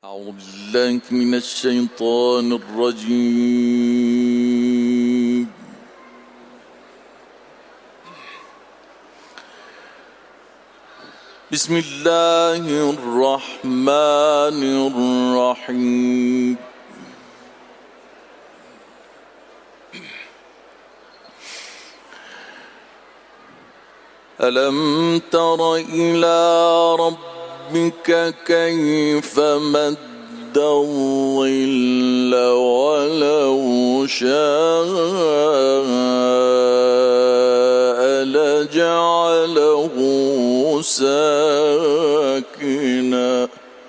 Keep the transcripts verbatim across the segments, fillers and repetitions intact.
أعوذ بالله من الشيطان الرجيم. بسم الله الرحمن الرحيم. ألم تر إلى ربك كيف مد الظل ولو شاء لجعله ساكنا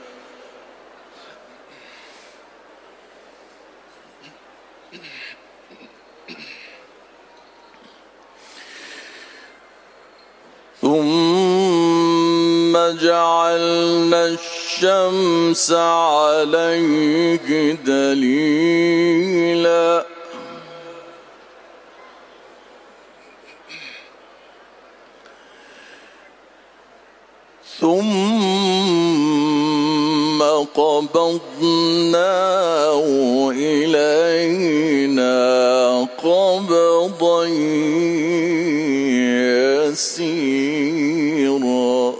ثم جعلنا الشمس عليه دليلا ثم قبضناه إلينا قبضا يسيرا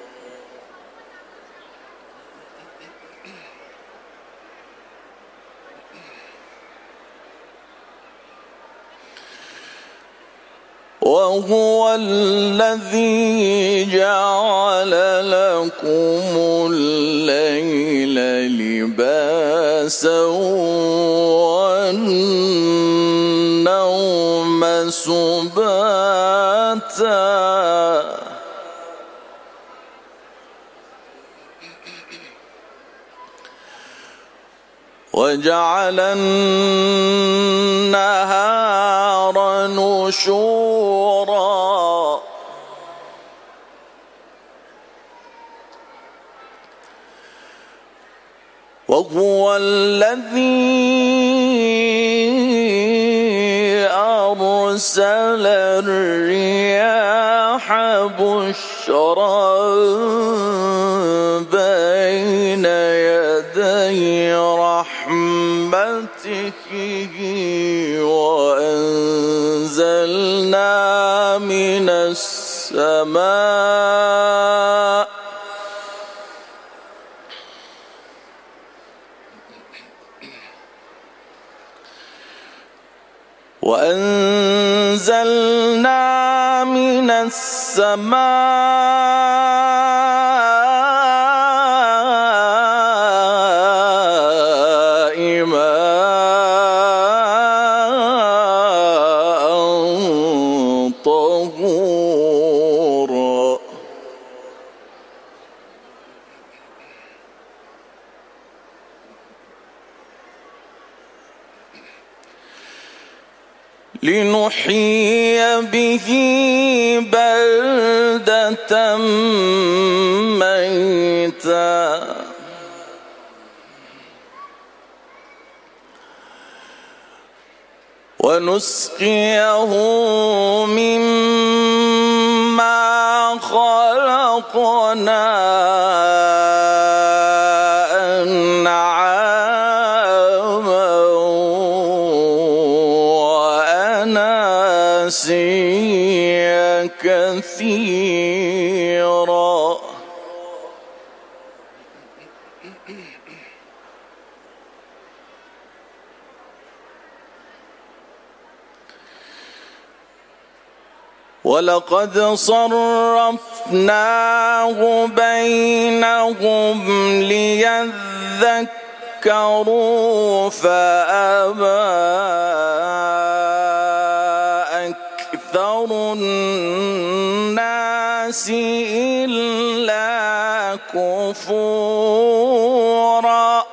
وهو الذي جعل لكم الليل لباسا والنوم سباتا وجعل النهار نشورا وهو الذي أرسل الرياح بشرا بين يدي رحمته وأنزلنا من السماء وأنزلنا من السماء ماء طهورا لنحيي به بلدة ميتا ونسقيه مما خلقنا أناسيا كثيرا ولقد صرفناه بينهم ليذكروا فأبى أكثر الناس إلا كفورا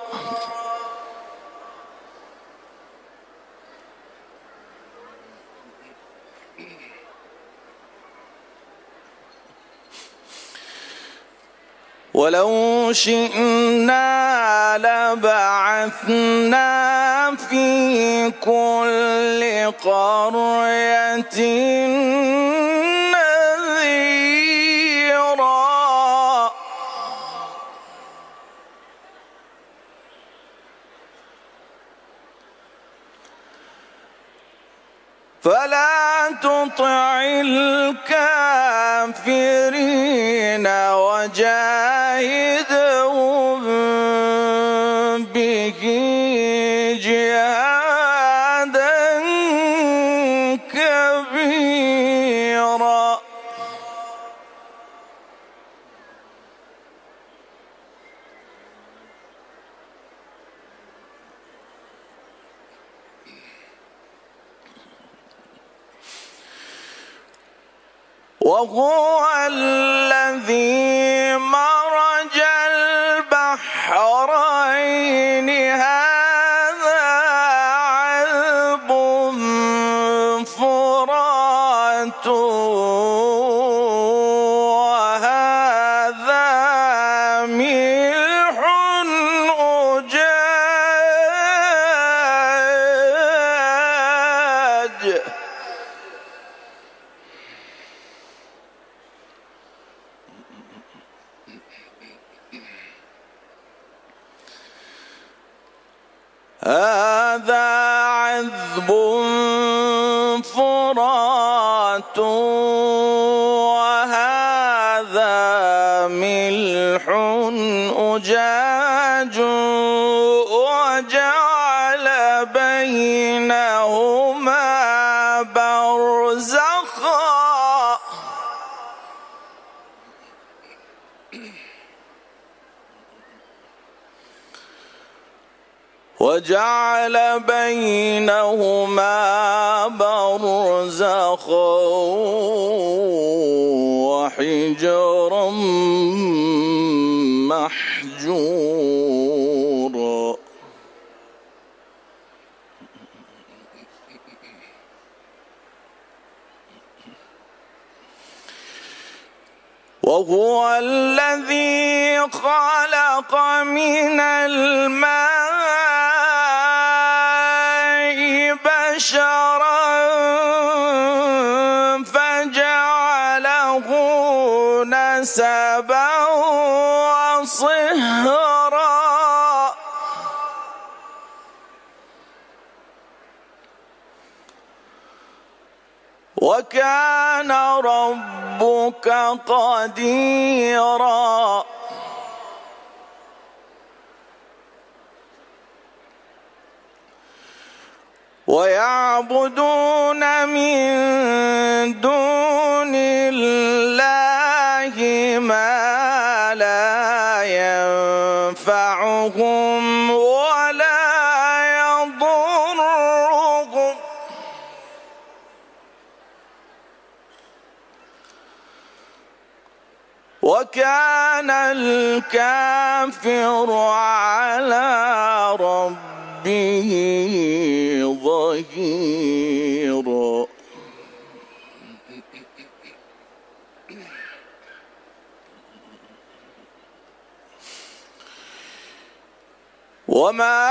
ولو شئنا لبعثنا في كل قرية نذيرا فلا تطع الكافرين وجاهدهم به جهادا كبيرا. وهو الذي مرج البحرين هذا عذب فرات وهذا ملح أجاج هذا عذب فرات وهذا ملح أجاج وجعل بينهما برزخا وجعل بينهما برزخا وحجرا محجورا. وهو الذي خلق من الماء بشرا فجعله نسبا وصهرا. وكان ربك قديرا. ويعبدون من دون الله ما لا ينفعهم ولا يضرهم وكان الكافر على ربه ظهيرا. وما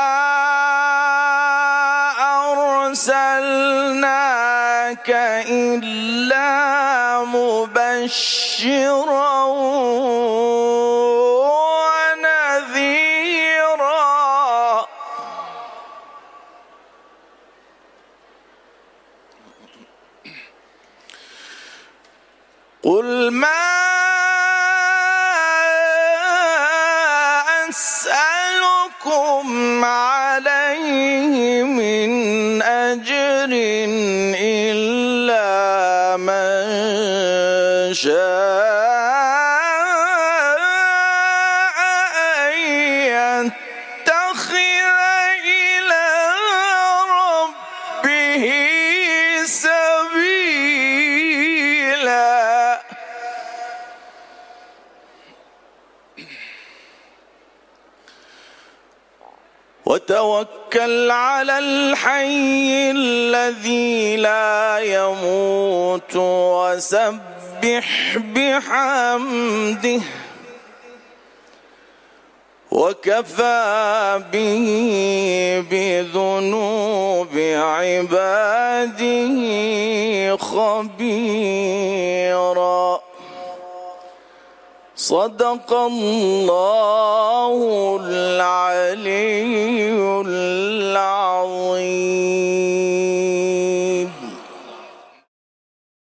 أرسلناك إلا مبشرا ونذيرا. قل ما أسألكم عليه من أجر إلا من شاء أن يتخذ إلى ربه سبيلا. وتوكل على الحي الذي لا يموت وسبح بحمده وكفى به بذنوب عباده خبيرا. صدق الله العلي